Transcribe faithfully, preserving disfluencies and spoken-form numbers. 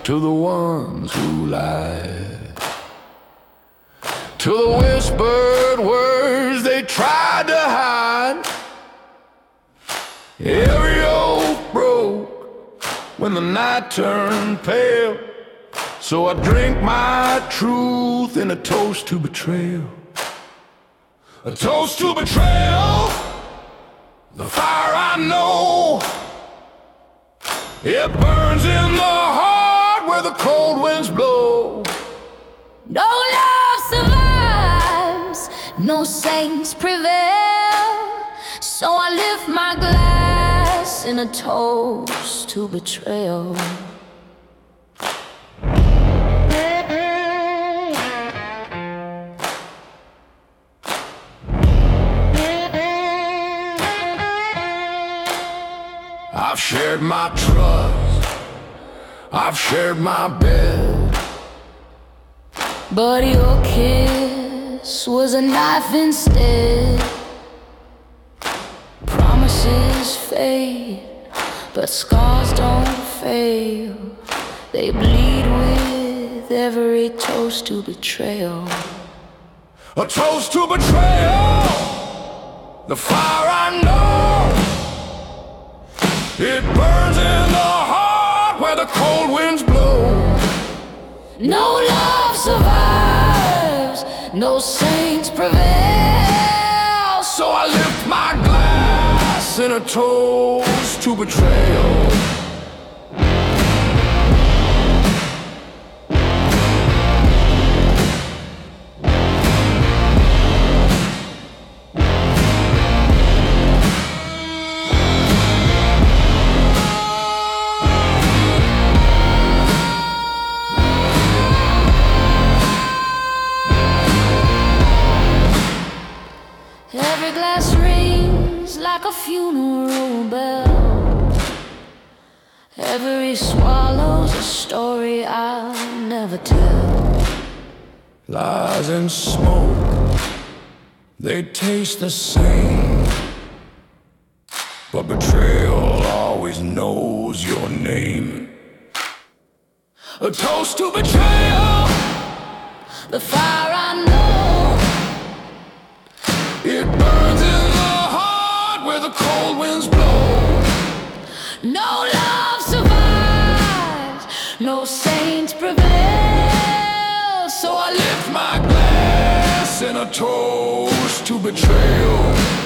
to the ones who lie, to the whispered words they tried to hide. Every oath broke when the night turned pale, so I drink my truth in a toast to betrayal. A toast to betrayal, the fire I know. It burns in the heart where the cold winds blow. No love survives, no saints prevail, so I lift my glass in a toast to betrayal. I've shared my trust, I've shared my bed, but your kiss was a knife instead. Promises fade, but scars don't fail. They bleed with every toast to betrayal. A toast to betrayal, the fire I know. It burns in the heart where the cold winds blow. No love survives, no saints prevail, so I lift my glass in a toast to betrayal. Every glass rings like a funeral bell. Every swallow's a story I'll never tell. Lies and smoke, they taste the same, but betrayal always knows your name. A toast to betrayal, the fire I know. It burns in the heart where the cold winds blow. No love survives, no saints prevail, so I lift my glass in a toast to betrayal.